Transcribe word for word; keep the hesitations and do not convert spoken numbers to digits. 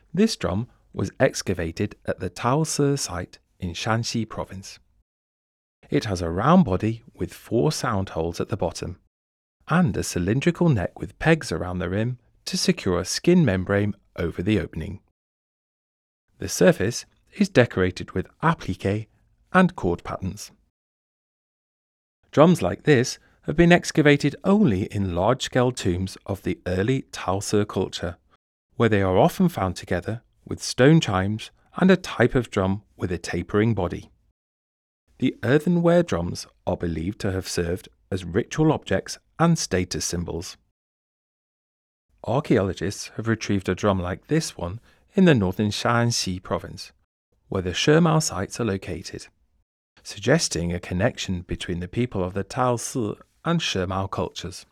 This drum was excavated at the Taosi site in Shanxi province. It has a round body with four sound holes at the bottom, and a cylindrical neck with pegs around the rim to secure a skin membrane over the opening. The surface is decorated with appliques and chord patterns. Drums like this have been excavated only in large-scale tombs of the early Taosi culture, where they are often found together with stone chimes and a type of drum with a tapering body. The earthenware drums are believed to have served as ritual objects and status symbols. Archaeologists have retrieved a drum like this one in the northern Shanxi province, where the Shemao sites are located, suggesting a connection between the people of the Taosi and Shemao cultures.